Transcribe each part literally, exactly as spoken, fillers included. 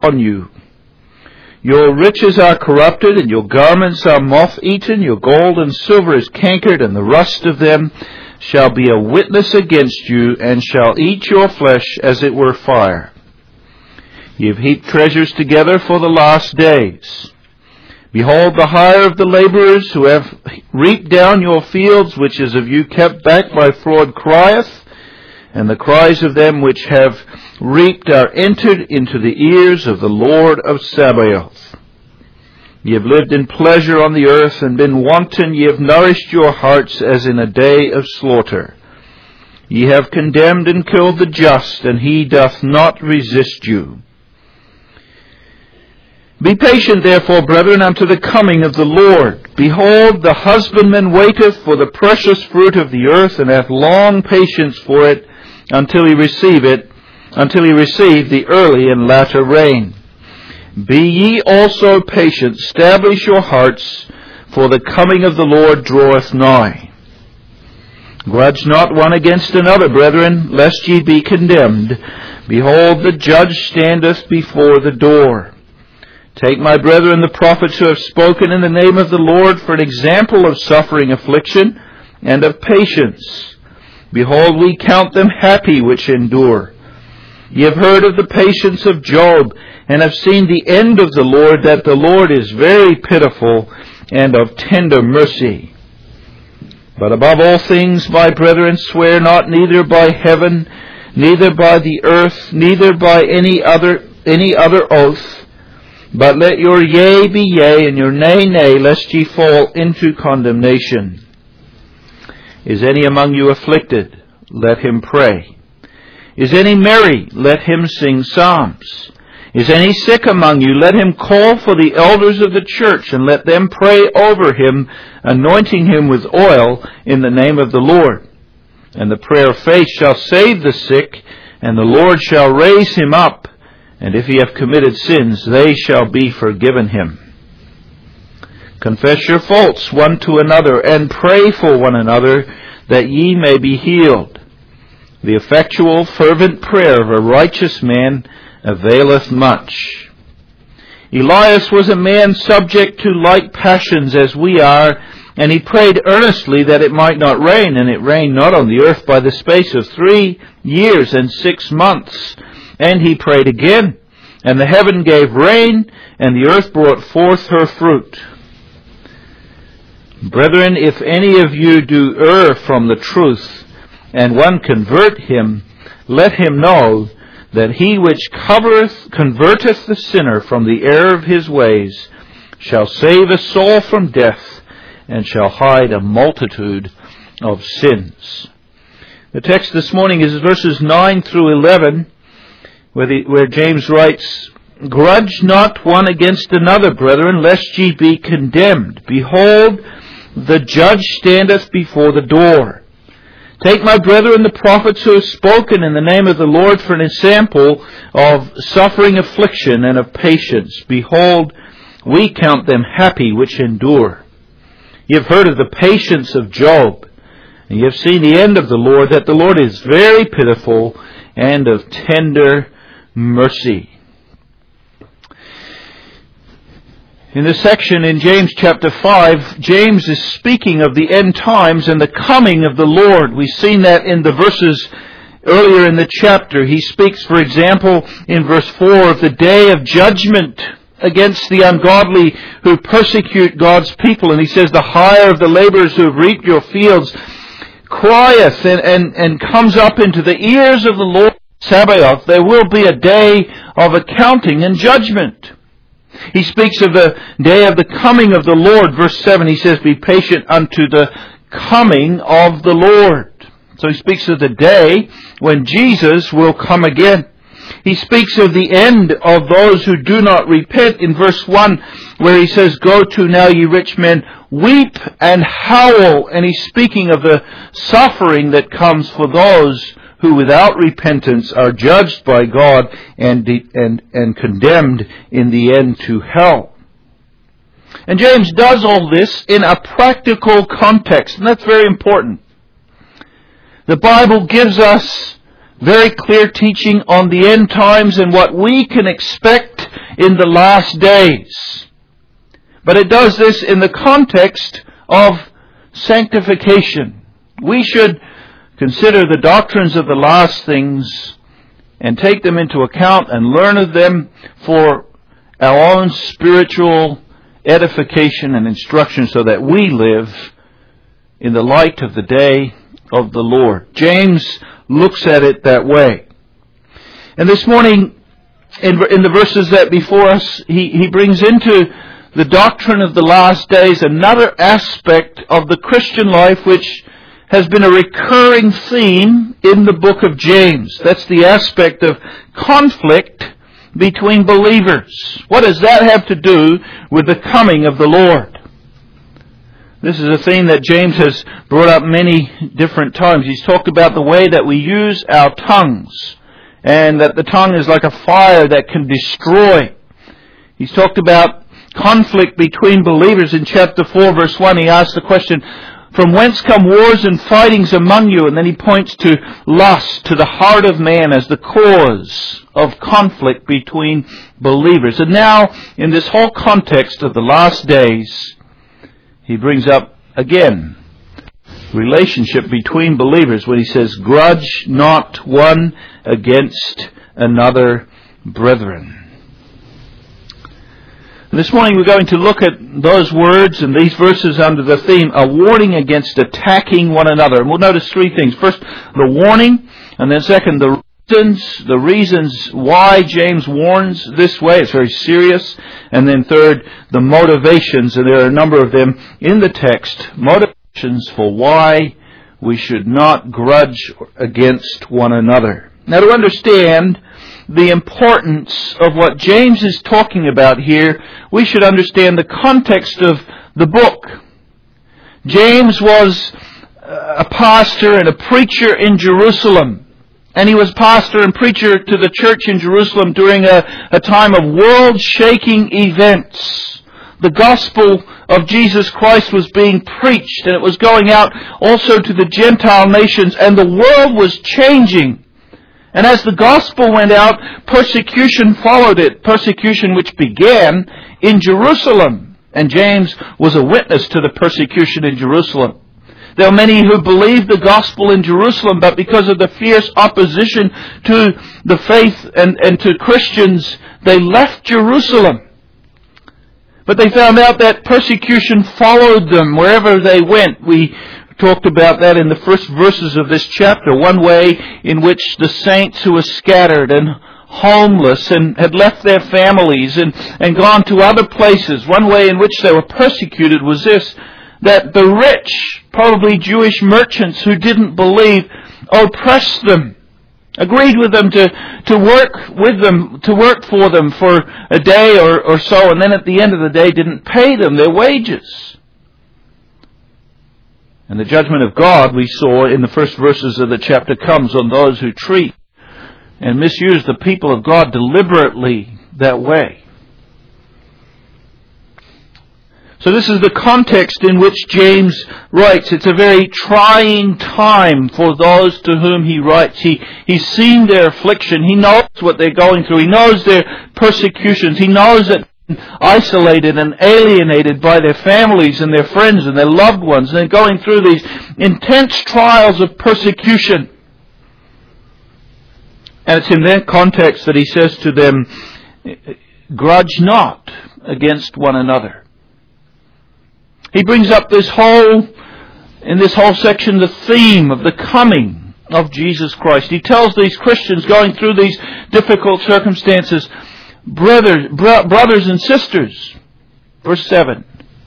on you. Your riches are corrupted, and your garments are moth-eaten. Your gold and silver is cankered, and the rust of them shall be a witness against you, and shall eat your flesh as it were fire. Ye have heaped treasures together for the last days. Behold, the hire of the laborers who have reaped down your fields, which is of you kept back by fraud, crieth, and the cries of them which have reaped are entered into the ears of the Lord of Sabaoth. Ye have lived in pleasure on the earth, and been wanton. Ye have nourished your hearts as in a day of slaughter. Ye have condemned and killed the just, and he doth not resist you. Be patient, therefore, brethren, unto the coming of the Lord. Behold, the husbandman waiteth for the precious fruit of the earth, and hath long patience for it, until he receive it, until he receive the early and latter rain. Be ye also patient, establish your hearts, for the coming of the Lord draweth nigh. Grudge not one against another, brethren, lest ye be condemned. Behold, the judge standeth before the door. Take my brethren the prophets who have spoken in the name of the Lord for an example of suffering affliction and of patience. Behold, we count them happy which endure. Ye have heard of the patience of Job, and have seen the end of the Lord, that the Lord is very pitiful and of tender mercy. But above all things, my brethren, swear not, neither by heaven, neither by the earth, neither by any other any other oath, but let your yea be yea, and your nay, nay, lest ye fall into condemnation. Is any among you afflicted? Let him pray. Is any merry? Let him sing psalms. Is any sick among you? Let him call for the elders of the church, and let them pray over him, anointing him with oil in the name of the Lord. And the prayer of faith shall save the sick, and the Lord shall raise him up. And if he have committed sins, they shall be forgiven him. Confess your faults one to another, and pray for one another, that ye may be healed. The effectual, fervent prayer of a righteous man availeth much. Elias was a man subject to like passions as we are, and he prayed earnestly that it might not rain, and it rained not on the earth by the space of three years and six months. And he prayed again, and the heaven gave rain, and the earth brought forth her fruit. Brethren, if any of you do err from the truth, and one convert him, let him know that he which covereth, converteth the sinner from the error of his ways shall save a soul from death, and shall hide a multitude of sins. The text this morning is verses nine through eleven, where, the, where James writes, Grudge not one against another, brethren, lest ye be condemned. Behold, the judge standeth before the door. Take my brethren the prophets who have spoken in the name of the Lord for an example of suffering affliction and of patience. Behold, we count them happy which endure. Ye have heard of the patience of Job, and ye have seen the end of the Lord, that the Lord is very pitiful and of tender mercy. In this section in James chapter five, James is speaking of the end times and the coming of the Lord. We've seen that in the verses earlier in the chapter. He speaks, for example, in verse four of the day of judgment against the ungodly who persecute God's people. And he says, the hire of the laborers who have reaped your fields crieth and, and, and comes up into the ears of the Lord Sabaoth. There will be a day of accounting and judgment. He speaks of the day of the coming of the Lord. Verse seven, he says, be patient unto the coming of the Lord. So he speaks of the day when Jesus will come again. He speaks of the end of those who do not repent in verse one, where he says, go to now, ye rich men, weep and howl. And he's speaking of the suffering that comes for those who without repentance are judged by God and, and, and condemned in the end to hell. And James does all this in a practical context, and that's very important. The Bible gives us very clear teaching on the end times and what we can expect in the last days. But it does this in the context of sanctification. We should consider the doctrines of the last things and take them into account and learn of them for our own spiritual edification and instruction so that we live in the light of the day of the Lord. James looks at it that way. And this morning, in, in the verses that before us, he, he brings into the doctrine of the last days another aspect of the Christian life which has been a recurring theme in the book of James. That's the aspect of conflict between believers. What does that have to do with the coming of the Lord? This is a theme that James has brought up many different times. He's talked about the way that we use our tongues, and that the tongue is like a fire that can destroy. He's talked about conflict between believers. In chapter four, verse one, he asks the question, "From whence come wars and fightings among you?" And then he points to lust, to the heart of man as the cause of conflict between believers. And now, in this whole context of the last days, he brings up again relationship between believers when he says, "Grudge not one against another, brethren." And this morning we're going to look at those words and these verses under the theme, a warning against attacking one another. And we'll notice three things. First, the warning, and then second, the reasons, the reasons why James warns this way. It's very serious. And then third, the motivations, and there are a number of them in the text, motivations for why we should not grudge against one another. Now, to understand the importance of what James is talking about here, we should understand the context of the book. James was a pastor and a preacher in Jerusalem. And he was pastor and preacher to the church in Jerusalem during a, a time of world-shaking events. The gospel of Jesus Christ was being preached, and it was going out also to the Gentile nations, and the world was changing. And as the gospel went out, persecution followed it. Persecution which began in Jerusalem. And James was a witness to the persecution in Jerusalem. There were many who believed the gospel in Jerusalem, but because of the fierce opposition to the faith and, and to Christians, they left Jerusalem. But they found out that persecution followed them wherever they went. We talked about that in the first verses of this chapter. One way in which the saints who were scattered and homeless and had left their families and, and gone to other places, one way in which they were persecuted was this, that the rich, probably Jewish merchants who didn't believe, oppressed them, agreed with them to, to work with them, to work for them for a day or, or so, and then at the end of the day didn't pay them their wages. And the judgment of God, we saw in the first verses of the chapter, comes on those who treat and misuse the people of God deliberately that way. So this is the context in which James writes. It's a very trying time for those to whom he writes. He, he's seen their affliction. He knows what they're going through. He knows their persecutions. He knows that isolated and alienated by their families and their friends and their loved ones, and they're going through these intense trials of persecution. And it's in that context that he says to them, grudge not against one another. He brings up this whole, in this whole section, the theme of the coming of Jesus Christ. He tells these Christians going through these difficult circumstances, Brothers, bro- brothers and sisters, verse seven,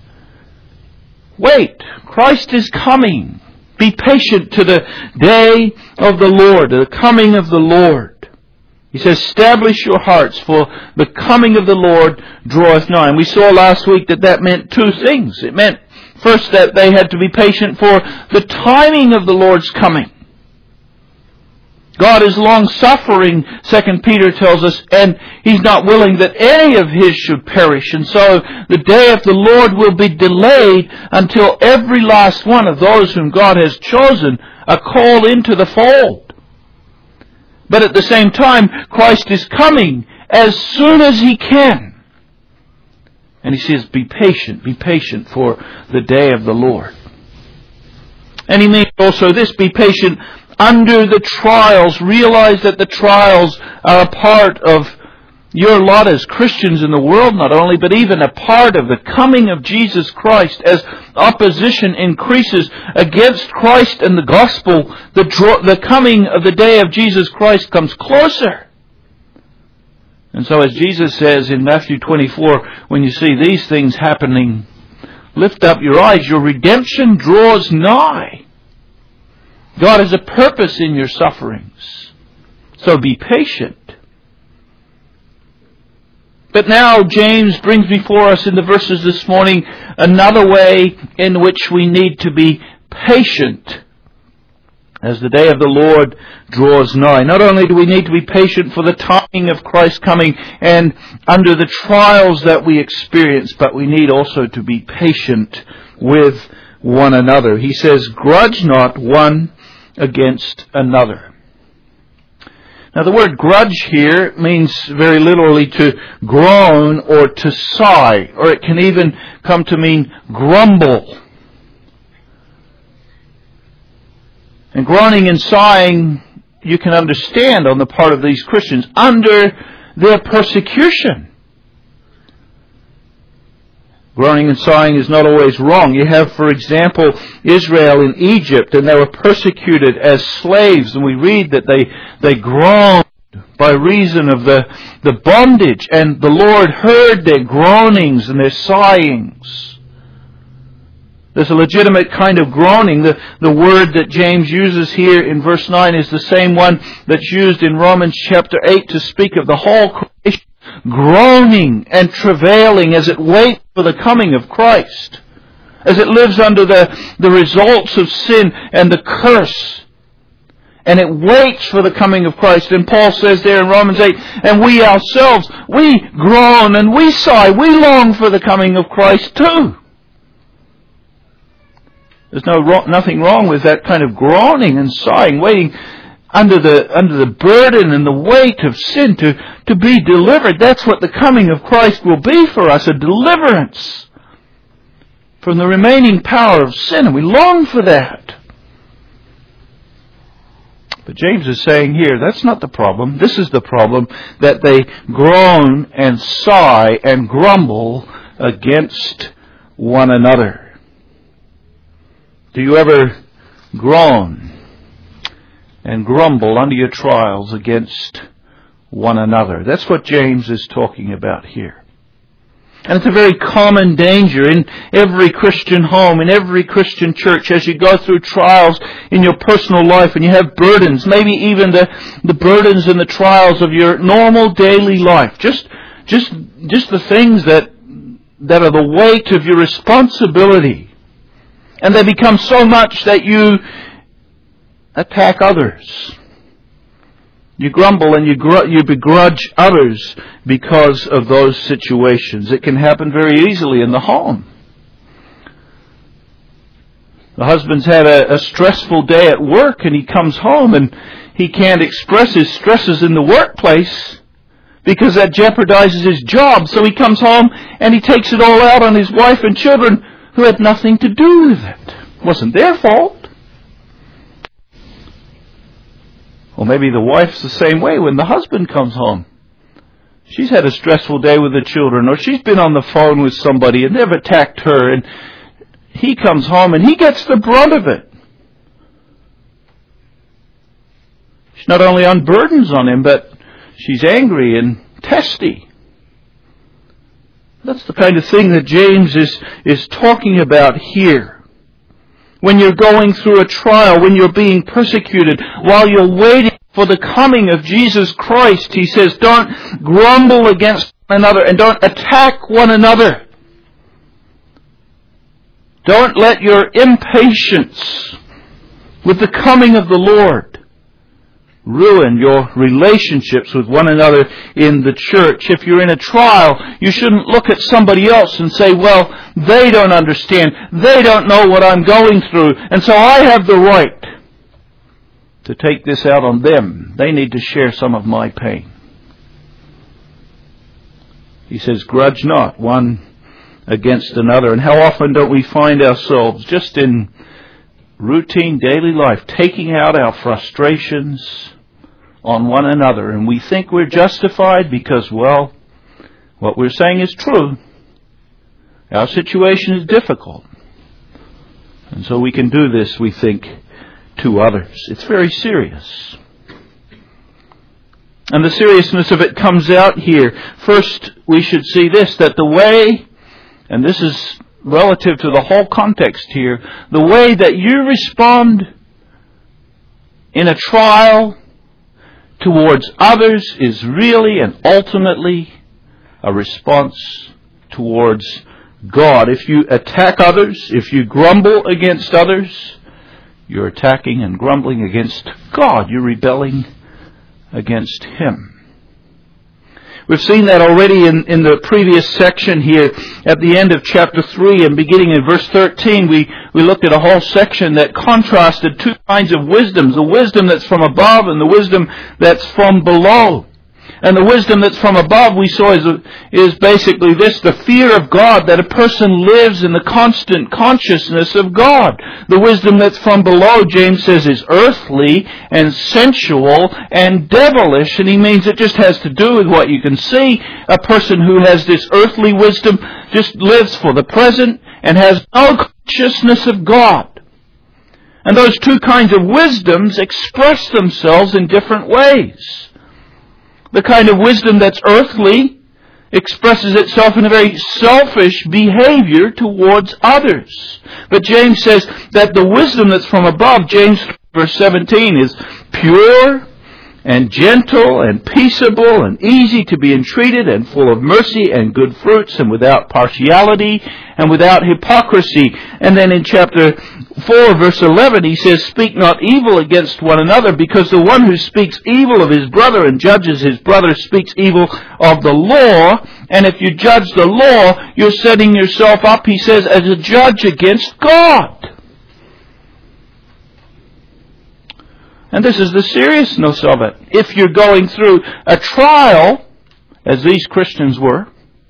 wait, Christ is coming. Be patient to the day of the Lord, the coming of the Lord. He says, establish your hearts, for the coming of the Lord draweth nigh. And we saw last week that that meant two things. It meant, first, that they had to be patient for the timing of the Lord's coming. God is long-suffering, Second Peter tells us, and He's not willing that any of His should perish. And so the day of the Lord will be delayed until every last one of those whom God has chosen are called into the fold. But at the same time, Christ is coming as soon as He can. And He says, be patient, be patient for the day of the Lord. And He means also this, be patient under the trials. Realize that the trials are a part of your lot as Christians in the world, not only, but even a part of the coming of Jesus Christ. As opposition increases against Christ and the gospel, the, draw, the coming of the day of Jesus Christ comes closer. And so as Jesus says in Matthew twenty-four, when you see these things happening, lift up your eyes, your redemption draws nigh. God has a purpose in your sufferings. So be patient. But now James brings before us in the verses this morning another way in which we need to be patient as the day of the Lord draws nigh. Not only do we need to be patient for the timing of Christ coming and under the trials that we experience, but we need also to be patient with one another. He says, grudge not one against another. Now the word grudge here means very literally to groan or to sigh, or it can even come to mean grumble. And groaning and sighing, you can understand on the part of these Christians under their persecution. Groaning and sighing is not always wrong. You have, for example, Israel in Egypt, and they were persecuted as slaves, and we read that they, they groaned by reason of the, the bondage, and the Lord heard their groanings and their sighings. There's a legitimate kind of groaning. The, the word that James uses here in verse nine is the same one that's used in Romans chapter eight to speak of the whole creation groaning and travailing as it waits for the coming of Christ, as it lives under the, the results of sin and the curse, and it waits for the coming of Christ. And Paul says there in Romans eight, and we ourselves, we groan and we sigh, we long for the coming of Christ too. There's no nothing wrong with that kind of groaning and sighing, waiting under the under the burden and the weight of sin to, to be delivered. That's what the coming of Christ will be for us, a deliverance from the remaining power of sin, and we long for that. But James is saying here, that's not the problem. This is the problem, that they groan and sigh and grumble against one another. Do you ever groan and grumble under your trials against one another? That's what James is talking about here. And it's a very common danger in every Christian home, in every Christian church, as you go through trials in your personal life and you have burdens, maybe even the, the burdens and the trials of your normal daily life. Just, just, just the things that, that are the weight of your responsibility. And they become so much that you attack others. You grumble and you gr- you begrudge others because of those situations. It can happen very easily in the home. The husband's had a, a stressful day at work, and he comes home and he can't express his stresses in the workplace because that jeopardizes his job. So he comes home and he takes it all out on his wife and children who had nothing to do with it. It wasn't their fault. Or maybe the wife's the same way when the husband comes home. She's had a stressful day with the children, or she's been on the phone with somebody and they've attacked her, and he comes home and he gets the brunt of it. She not only unburdens on him, but she's angry and testy. That's the kind of thing that James is, is talking about here. When you're going through a trial, when you're being persecuted, while you're waiting for the coming of Jesus Christ, he says, don't grumble against one another and don't attack one another. Don't let your impatience with the coming of the Lord ruin your relationships with one another in the church. If you're in a trial, you shouldn't look at somebody else and say, well, they don't understand. They don't know what I'm going through, and so I have the right. to take this out on them. They need to share some of my pain. He says, grudge not one against another. And how often don't we find ourselves just in routine daily life taking out our frustrations on one another, and we think we're justified because, well, what we're saying is true. Our situation is difficult. And so we can do this, we think, to others. It's very serious. And the seriousness of it comes out here. First, we should see this, that the way, and this is relative to the whole context here, the way that you respond in a trial towards others is really and ultimately a response towards God. If you attack others, if you grumble against others, you're attacking and grumbling against God. You're rebelling against Him. We've seen that already in, in the previous section here at the end of chapter three, and beginning in verse thirteen, we, we looked at a whole section that contrasted two kinds of wisdoms, the wisdom that's from above and the wisdom that's from below. And the wisdom that's from above, we saw, is, is basically this, the fear of God, that a person lives in the constant consciousness of God. The wisdom that's from below, James says, is earthly and sensual and devilish, and he means it just has to do with what you can see. A person who has this earthly wisdom just lives for the present and has no consciousness of God. And those two kinds of wisdoms express themselves in different ways. The kind of wisdom that's earthly expresses itself in a very selfish behavior towards others. But James says that the wisdom that's from above, James verse seventeen, is pure and gentle and peaceable and easy to be entreated and full of mercy and good fruits and without partiality and without hypocrisy. And then in chapter four verse eleven he says, speak not evil against one another, because the one who speaks evil of his brother and judges his brother speaks evil of the law. And if you judge the law, you're setting yourself up, he says, as a judge against God. And this is the seriousness of it. If you're going through a trial, as these Christians were,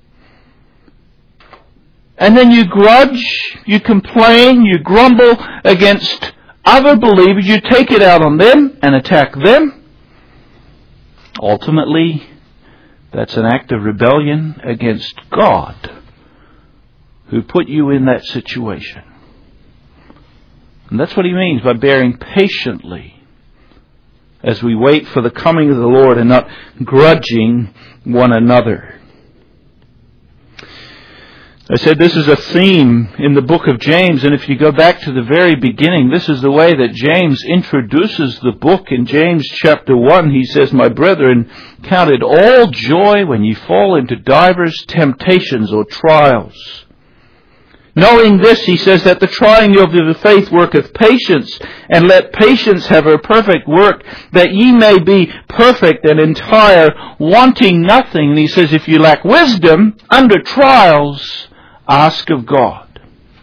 and then you grudge, you complain, you grumble against other believers, you take it out on them and attack them, ultimately, that's an act of rebellion against God, who put you in that situation. And that's what he means by bearing patiently as we wait for the coming of the Lord and not grudging one another. I said this is a theme in the book of James, and if you go back to the very beginning, this is the way that James introduces the book. In James chapter one, he says, my brethren, count it all joy when ye fall into divers temptations or trials. Knowing this, he says, that the trying of your faith worketh patience, and let patience have her perfect work, that ye may be perfect and entire, wanting nothing. And he says, if you lack wisdom under trials, ask of God.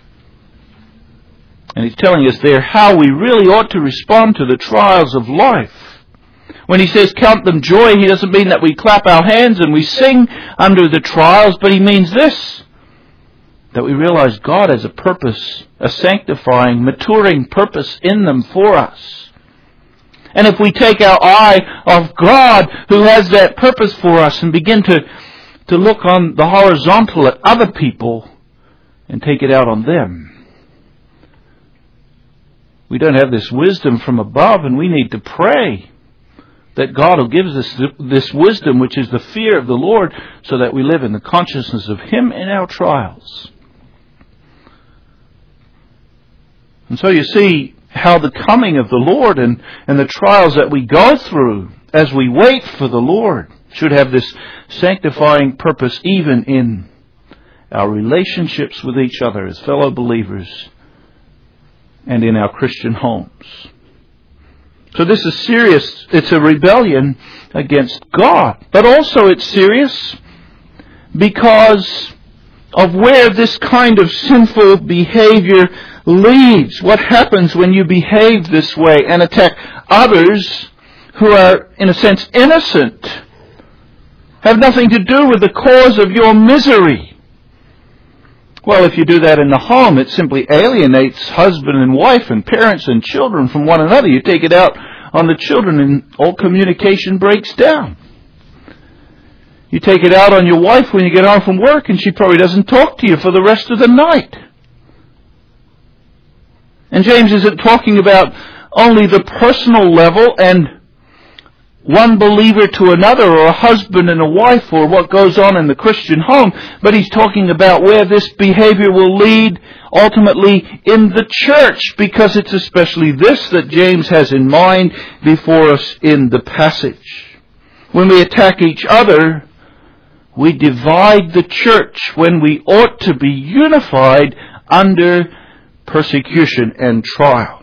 And he's telling us there how we really ought to respond to the trials of life. When he says count them joy, he doesn't mean that we clap our hands and we sing under the trials, but he means this, that we realize God has a purpose, a sanctifying, maturing purpose in them for us. And if we take our eye off God, who has that purpose for us, and begin to, to look on the horizontal at other people and take it out on them, we don't have this wisdom from above, and we need to pray that God will give us this wisdom, which is the fear of the Lord, so that we live in the consciousness of Him in our trials. And so you see how the coming of the Lord and, and the trials that we go through as we wait for the Lord should have this sanctifying purpose even in our relationships with each other as fellow believers and in our Christian homes. So this is serious. It's a rebellion against God. But also it's serious because of where this kind of sinful behavior leads. What happens when you behave this way and attack others who are, in a sense, innocent, have nothing to do with the cause of your misery? Well, if you do that in the home, it simply alienates husband and wife and parents and children from one another. You take it out on the children and all communication breaks down. You take it out on your wife when you get home from work and she probably doesn't talk to you for the rest of the night. And James isn't talking about only the personal level and one believer to another, or a husband and a wife, or what goes on in the Christian home, but he's talking about where this behavior will lead ultimately in the church, because it's especially this that James has in mind before us in the passage. When we attack each other, we divide the church when we ought to be unified under persecution and trial.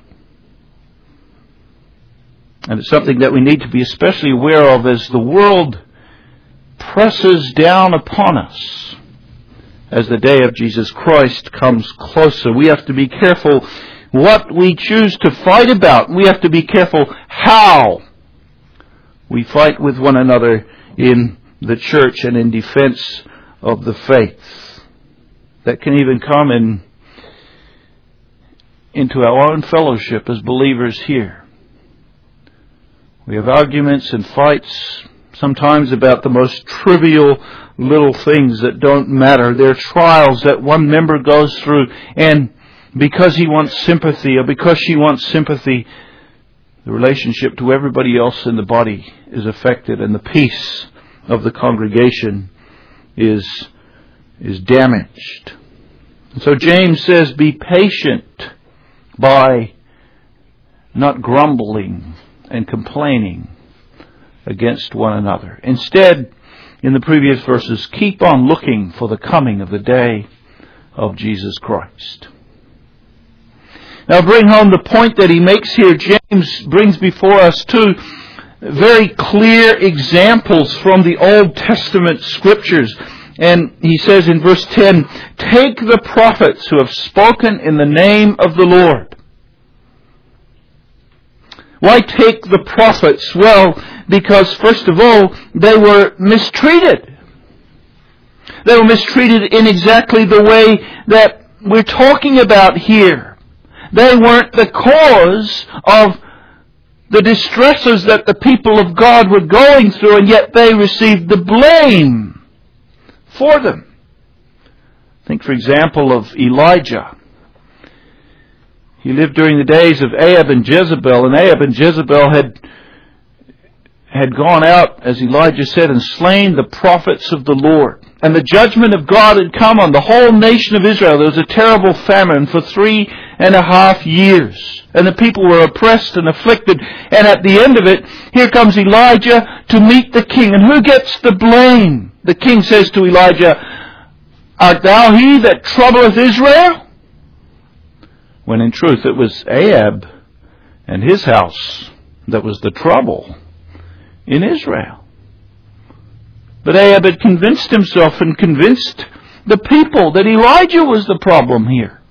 And it's something that we need to be especially aware of as the world presses down upon us as the day of Jesus Christ comes closer. We have to be careful what we choose to fight about. We have to be careful how we fight with one another in the church and in defense of the faith. That can even come in into our own fellowship as believers here. We have arguments and fights sometimes about the most trivial little things that don't matter. There are trials that one member goes through, and because he wants sympathy or because she wants sympathy, the relationship to everybody else in the body is affected, and the peace of the congregation is, is damaged. And so James says, be patient by not grumbling and complaining against one another. Instead, in the previous verses, keep on looking for the coming of the day of Jesus Christ. Now, bring home the point that he makes here. James brings before us two very clear examples from the Old Testament Scriptures. And he says in verse ten, take the prophets who have spoken in the name of the Lord. Why take the prophets? Well, because first of all, they were mistreated. They were mistreated in exactly the way that we're talking about here. They weren't the cause of the distresses that the people of God were going through, and yet they received the blame for them. Think, for example, of Elijah. He lived during the days of Ahab and Jezebel, and Ahab and Jezebel had had gone out, as Elijah said, and slain the prophets of the Lord. And the judgment of God had come on the whole nation of Israel. There was a terrible famine for three and a half years. And the people were oppressed and afflicted. And at the end of it, here comes Elijah to meet the king. And who gets the blame? The king says to Elijah, art thou he that troubleth Israel? When in truth it was Ahab and his house that was the trouble in Israel. But Ahab had convinced himself and convinced the people that Elijah was the problem here.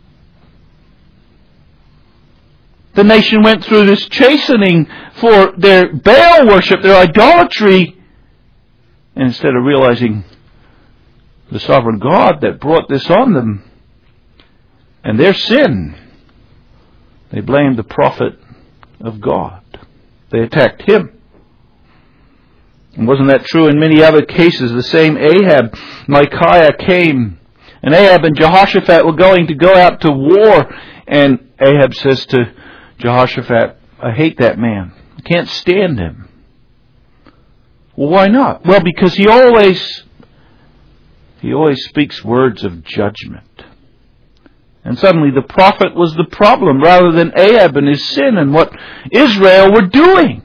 The nation went through this chastening for their Baal worship, their idolatry, and instead of realizing the sovereign God that brought this on them and their sin, they blamed the prophet of God. They attacked him. And wasn't that true in many other cases? The same Ahab, Micaiah came, and Ahab and Jehoshaphat were going to go out to war, and Ahab says to Jehoshaphat, I hate that man. I can't stand him. Well, why not? Well, because he always he always speaks words of judgment. And suddenly the prophet was the problem rather than Ahab and his sin and what Israel were doing.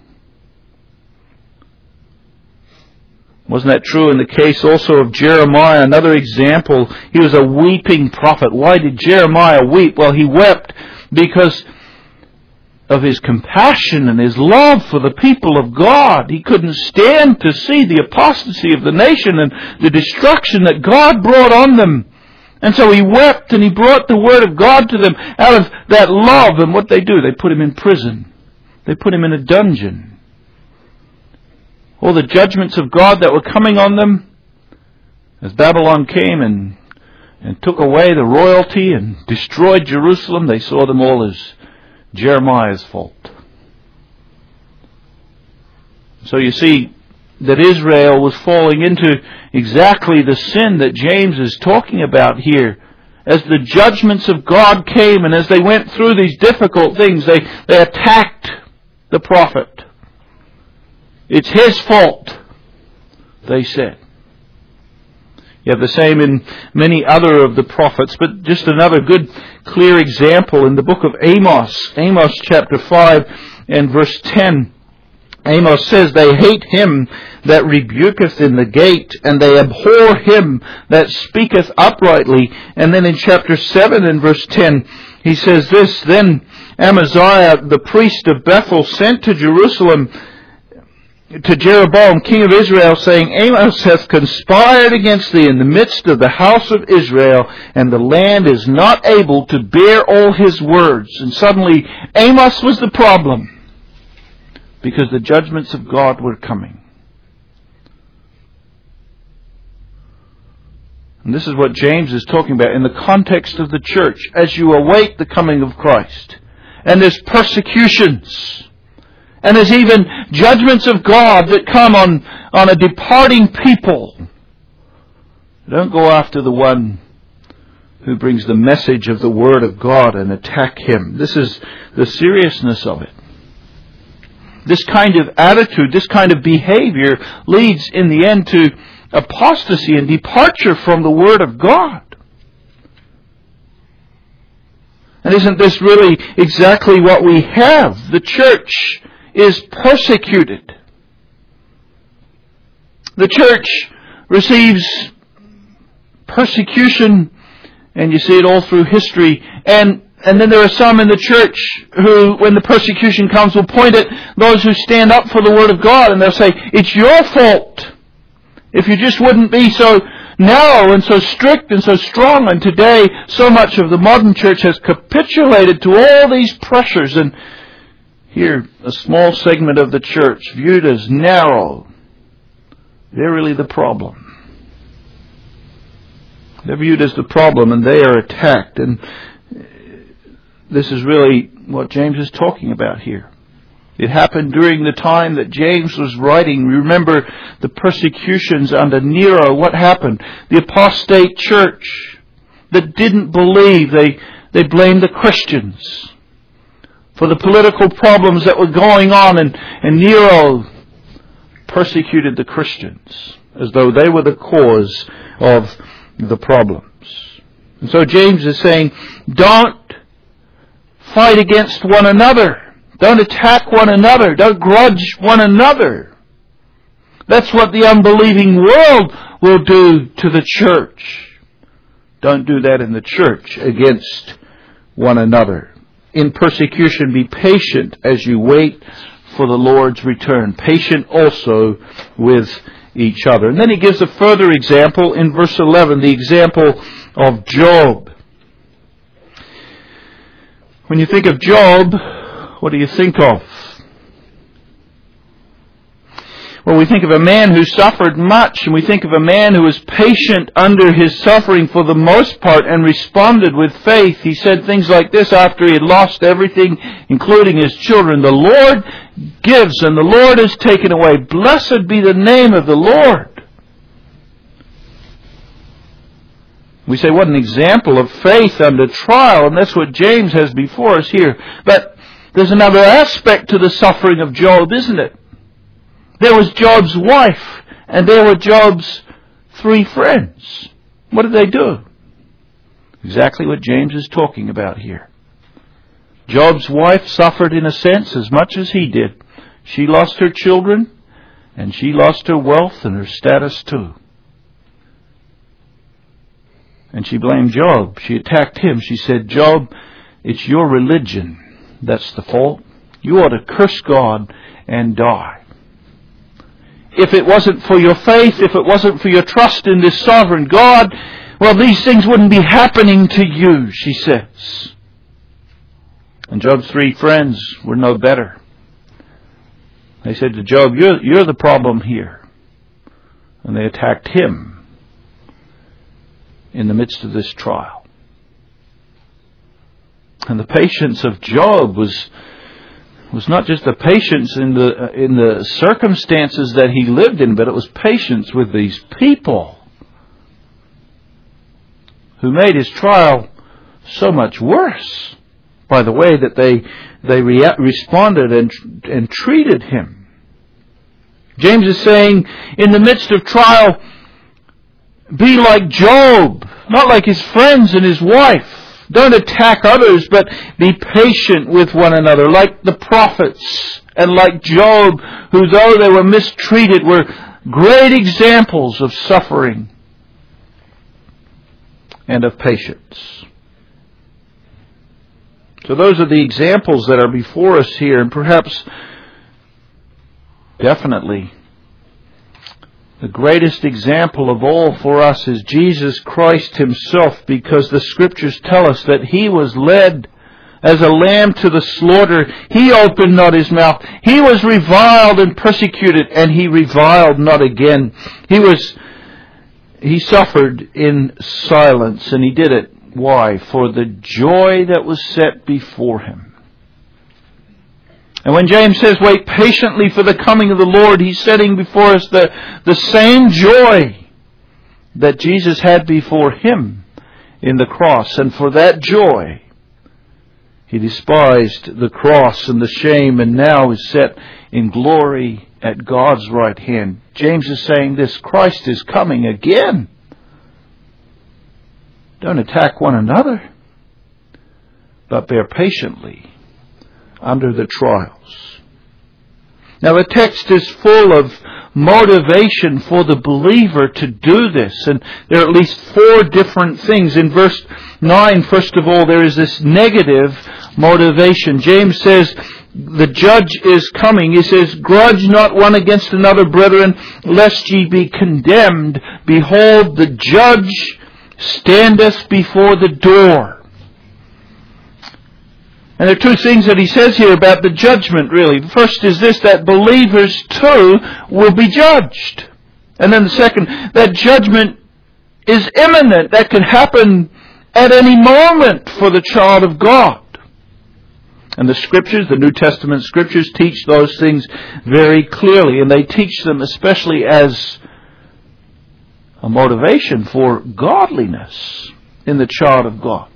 Wasn't that true in the case also of Jeremiah? Another example, he was a weeping prophet. Why did Jeremiah weep? Well, he wept because of his compassion and his love for the people of God. He couldn't stand to see the apostasy of the nation and the destruction that God brought on them And so he wept and he brought the word of God to them out of that love. And what they do, they put him in prison. They put him in a dungeon. All the judgments of God that were coming on them, as Babylon came and, and took away the royalty and destroyed Jerusalem, they saw them all as Jeremiah's fault. So you see that Israel was falling into exactly the sin that James is talking about here. As the judgments of God came and as they went through these difficult things, they, they attacked the prophet. It's his fault, they said. You have the same in many other of the prophets, but just another good, clear example in the book of Amos. Amos chapter five and verse ten. Amos says, they hate him that rebuketh in the gate, and they abhor him that speaketh uprightly. And then in chapter seven and verse ten, he says this, then Amaziah the priest of Bethel sent to Jerusalem to Jeroboam king of Israel, saying, Amos hath conspired against thee in the midst of the house of Israel, and the land is not able to bear all his words. And suddenly Amos was the problem, because the judgments of God were coming. And this is what James is talking about in the context of the church as you await the coming of Christ. And there's persecutions. And there's even judgments of God that come on, on a departing people. Don't go after the one who brings the message of the Word of God and attack him. This is the seriousness of it. This kind of attitude, this kind of behavior leads in the end to apostasy and departure from the Word of God. And isn't this really exactly what we have? The church is persecuted. The church receives persecution, and you see it all through history. And And then there are some in the church who, when the persecution comes, will point at those who stand up for the Word of God, and they'll say, it's your fault. If you just wouldn't be so narrow and so strict and so strong. And today, so much of the modern church has capitulated to all these pressures. And here, a small segment of the church, viewed as narrow, they're really the problem. They're viewed as the problem, and they are attacked. And this is really what James is talking about here. It happened during the time that James was writing. Remember the persecutions under Nero. What happened? The apostate church that didn't believe, they, they blamed the Christians for the political problems that were going on. And, and Nero persecuted the Christians as though they were the cause of the problems. And so James is saying, don't fight against one another. Don't attack one another. Don't grudge one another. That's what the unbelieving world will do to the church. Don't do that in the church against one another. In persecution, be patient as you wait for the Lord's return. Patient also with each other. And then he gives a further example in verse eleven, the example of Job. When you think of Job, what do you think of? Well, we think of a man who suffered much, and we think of a man who was patient under his suffering for the most part and responded with faith. He said things like this after he had lost everything, including his children. The Lord gives and the Lord is taken away. Blessed be the name of the Lord. We say, what an example of faith under trial, and that's what James has before us here. But there's another aspect to the suffering of Job, isn't it? There was Job's wife, and there were Job's three friends. What did they do? Exactly what James is talking about here. Job's wife suffered in a sense as much as he did. She lost her children, and she lost her wealth and her status too. And she blamed Job. She attacked him. She said, Job, it's your religion that's the fault. You ought to curse God and die. If it wasn't for your faith, if it wasn't for your trust in this sovereign God, well, these things wouldn't be happening to you, she says. And Job's three friends were no better. They said to Job, you're, you're the problem here. And they attacked him in the midst of this trial. And the patience of Job was was not just the patience in the in the circumstances that he lived in, but it was patience with these people who made his trial so much worse by the way that they they rea- responded and and treated him. James is saying, in the midst of trial, be like Job, not like his friends and his wife. Don't attack others, but be patient with one another, like the prophets and like Job, who, though they were mistreated, were great examples of suffering and of patience. So those are the examples that are before us here, and perhaps, definitely, the greatest example of all for us is Jesus Christ Himself, because the Scriptures tell us that He was led as a lamb to the slaughter. He opened not His mouth. He was reviled and persecuted, and He reviled not again. He was, He suffered in silence, and He did it. Why? For the joy that was set before Him. And when James says, wait patiently for the coming of the Lord, he's setting before us the, the same joy that Jesus had before Him in the cross. And for that joy, He despised the cross and the shame, and now is set in glory at God's right hand. James is saying this: Christ is coming again. Don't attack one another, but bear patiently under the trials. Now, the text is full of motivation for the believer to do this, and there are at least four different things. In verse nine, first of all, there is this negative motivation. James says, the judge is coming. He says, grudge not one against another, brethren, lest ye be condemned. Behold, the judge standeth before the door. And there are two things that he says here about the judgment, really. The first is this, that believers too will be judged. And then the second, that judgment is imminent. That can happen at any moment for the child of God. And the Scriptures, the New Testament Scriptures, teach those things very clearly. And they teach them especially as a motivation for godliness in the child of God.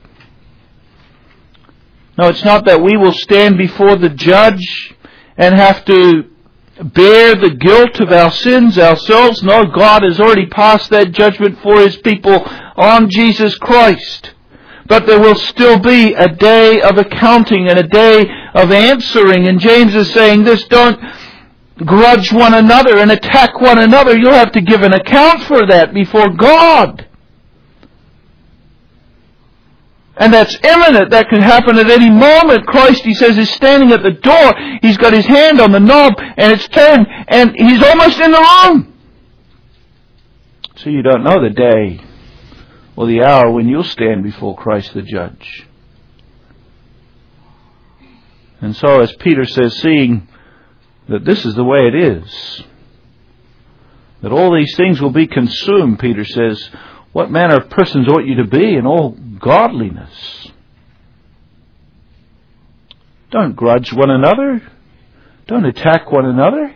No, it's not that we will stand before the judge and have to bear the guilt of our sins ourselves. No, God has already passed that judgment for His people on Jesus Christ. But there will still be a day of accounting and a day of answering. And James is saying this: don't grudge one another and attack one another. You'll have to give an account for that before God. And that's imminent. That can happen at any moment. Christ, he says, is standing at the door. He's got his hand on the knob and it's turned and he's almost in the room. So you don't know the day or the hour when you'll stand before Christ the judge. And so, as Peter says, seeing that this is the way it is, that all these things will be consumed, Peter says, what manner of persons ought you to be in all godliness? Don't grudge one another. Don't attack one another.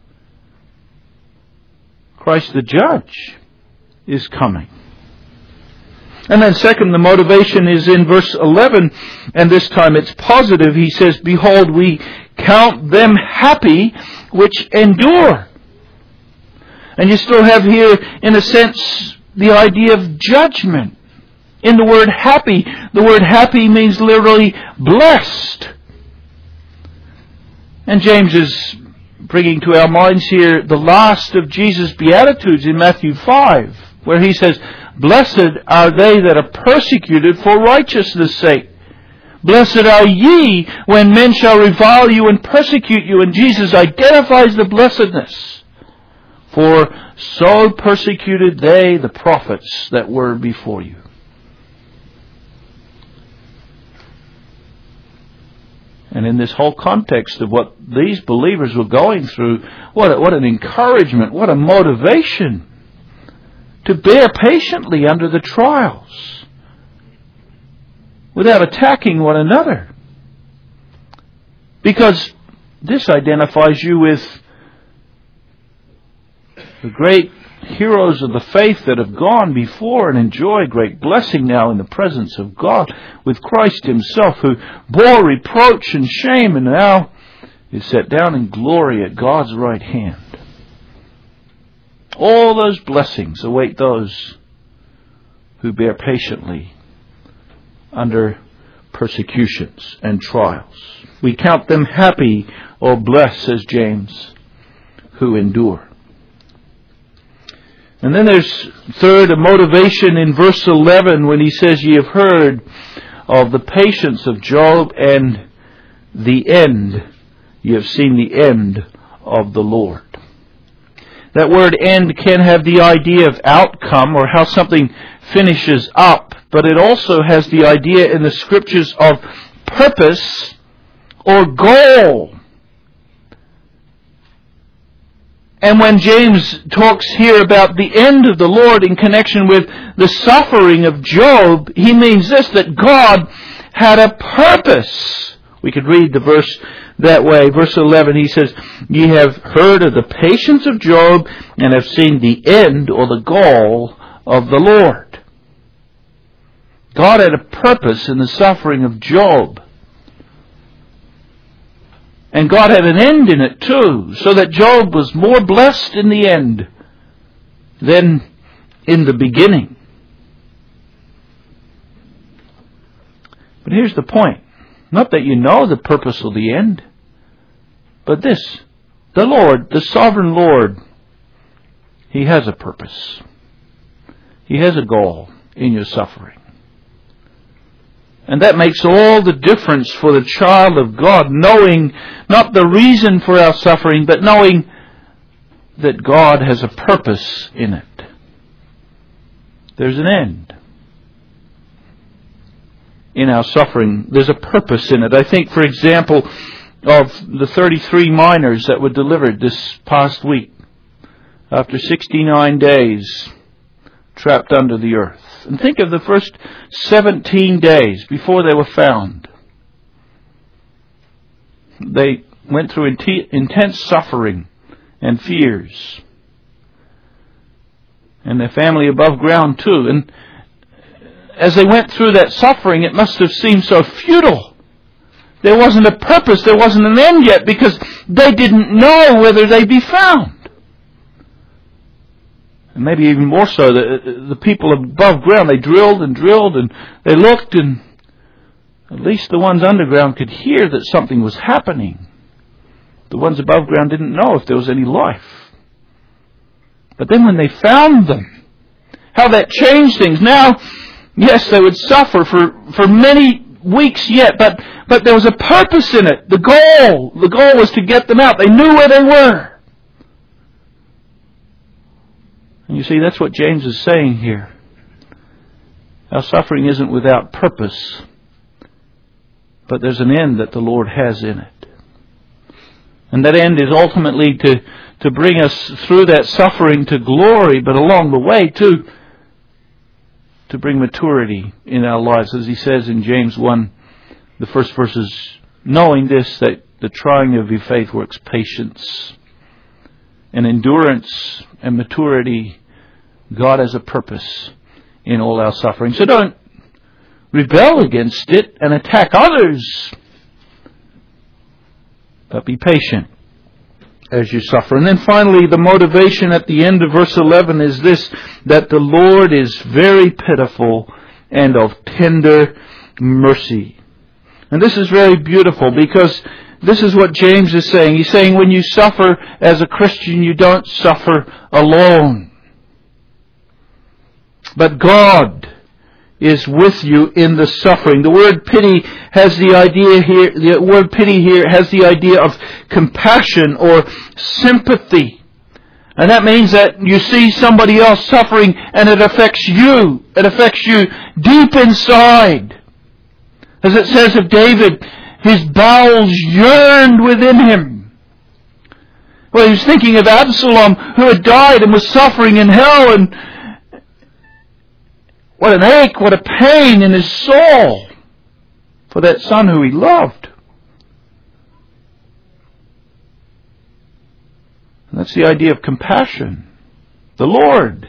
Christ the judge is coming. And then second, the motivation is in verse eleven, and this time it's positive. He says, behold, we count them happy which endure. And you still have here, in a sense, the idea of judgment. In the word happy, the word happy means literally blessed. And James is bringing to our minds here the last of Jesus' Beatitudes in Matthew five, where he says, blessed are they that are persecuted for righteousness' sake. Blessed are ye when men shall revile you and persecute you. And Jesus identifies the blessedness for so persecuted they the prophets that were before you. And in this whole context of what these believers were going through, what, a, what an encouragement, what a motivation to bear patiently under the trials without attacking one another. Because this identifies you with the great heroes of the faith that have gone before and enjoy great blessing now in the presence of God with Christ Himself, who bore reproach and shame and now is set down in glory at God's right hand. All those blessings await those who bear patiently under persecutions and trials. We count them happy or blessed, says James, who endure. And then there's, third, a motivation in verse eleven when he says, "Ye have heard of the patience of Job, and the end, ye have seen the end of the Lord." That word end can have the idea of outcome or how something finishes up, but it also has the idea in the Scriptures of purpose or goal. And when James talks here about the end of the Lord in connection with the suffering of Job, he means this, that God had a purpose. We could read the verse that way. Verse eleven, he says, "Ye have heard of the patience of Job, and have seen the end or the goal of the Lord." God had a purpose in the suffering of Job. And God had an end in it too, so that Job was more blessed in the end than in the beginning. But here's the point. Not that you know the purpose of the end, but this. The Lord, the sovereign Lord, He has a purpose. He has a goal in your suffering. And that makes all the difference for the child of God, knowing not the reason for our suffering, but knowing that God has a purpose in it. There's an end in our suffering. There's a purpose in it. I think, for example, of the thirty-three miners that were delivered this past week after sixty-nine days trapped under the earth. And think of the first seventeen days before they were found. They went through intense suffering and fears. And their family above ground too. And as they went through that suffering, it must have seemed so futile. There wasn't a purpose, there wasn't an end yet, because they didn't know whether they'd be found. And maybe even more so, the, the people above ground, they drilled and drilled and they looked, and at least the ones underground could hear that something was happening. The ones above ground didn't know if there was any life. But then when they found them, how that changed things. Now, yes, they would suffer for, for many weeks yet, but, but there was a purpose in it. The goal, the goal was to get them out. They knew where they were. And you see, that's what James is saying here. Our suffering isn't without purpose, but there's an end that the Lord has in it. And that end is ultimately to, to bring us through that suffering to glory, but along the way too, to bring maturity in our lives. As he says in James one, the first verses, knowing this, that the trying of your faith works patience and endurance and maturity. God has a purpose in all our suffering. So don't rebel against it and attack others, but be patient as you suffer. And then finally, the motivation at the end of verse eleven is this, that the Lord is very pitiful and of tender mercy. And this is very beautiful, because this is what James is saying. He's saying when you suffer as a Christian, you don't suffer alone. But God is with you in the suffering. The word pity has the idea here, the word pity here has the idea of compassion or sympathy. And that means that you see somebody else suffering and it affects you. It affects you deep inside. As it says of David, his bowels yearned within him. Well, he was thinking of Absalom, who had died and was suffering in hell, and what an ache, what a pain in his soul for that son who he loved. And that's the idea of compassion. The Lord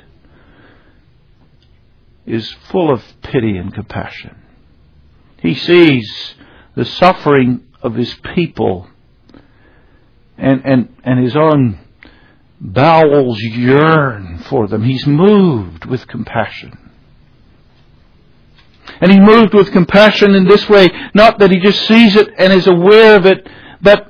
is full of pity and compassion. He sees the suffering of His people, and, and, and His own bowels yearn for them. He's moved with compassion. And He moved with compassion in this way, not that He just sees it and is aware of it, but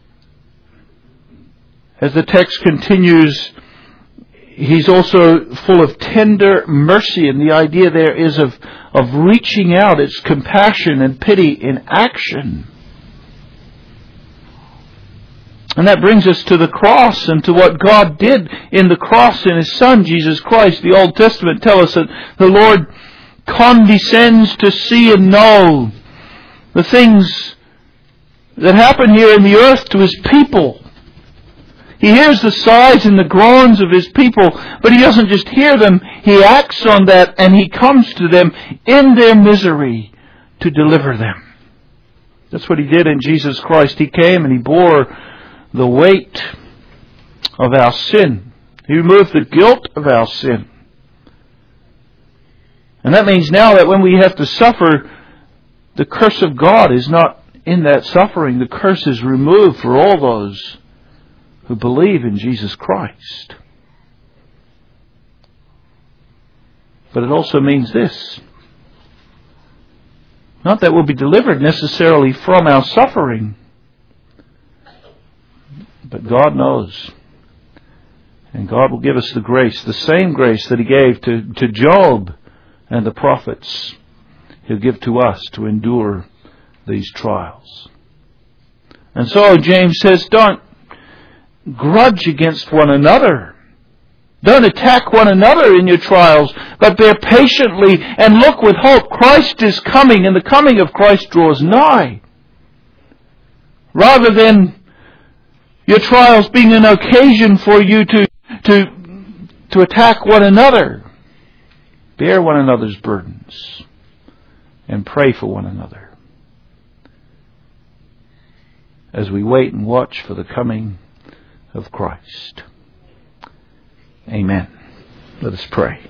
as the text continues, He's also full of tender mercy, and the idea there is of, of reaching out. It's compassion and pity in action. And that brings us to the cross and to what God did in the cross in His Son, Jesus Christ. The Old Testament tells us that the Lord condescends to see and know the things that happen here in the earth to His people. He hears the sighs and the groans of His people, but He doesn't just hear them, He acts on that, and He comes to them in their misery to deliver them. That's what He did in Jesus Christ. He came and He bore the weight of our sin. He removed the guilt of our sin. And that means now that when we have to suffer, the curse of God is not in that suffering. The curse is removed for all those who believe in Jesus Christ. But it also means this. Not that we'll be delivered necessarily from our suffering, but God knows. And God will give us the grace, the same grace that He gave to, to Job and the prophets. He'll give to us to endure these trials. And so James says, don't grudge against one another. Don't attack one another in your trials, but bear patiently and look with hope. Christ is coming, and the coming of Christ draws nigh. Rather than your trials being an occasion for you to, to, to attack one another, bear one another's burdens and pray for one another as we wait and watch for the coming of Christ. Amen. Let us pray.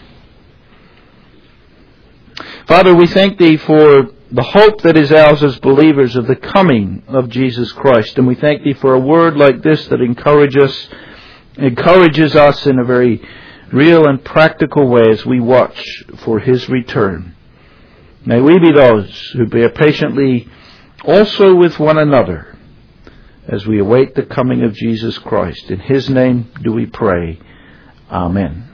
Father, we thank Thee for the hope that is ours as believers of the coming of Jesus Christ. And we thank Thee for a word like this that encourages us, encourages us in a very real and practical way as we watch for His return. May we be those who bear patiently also with one another as we await the coming of Jesus Christ. In His name do we pray. Amen.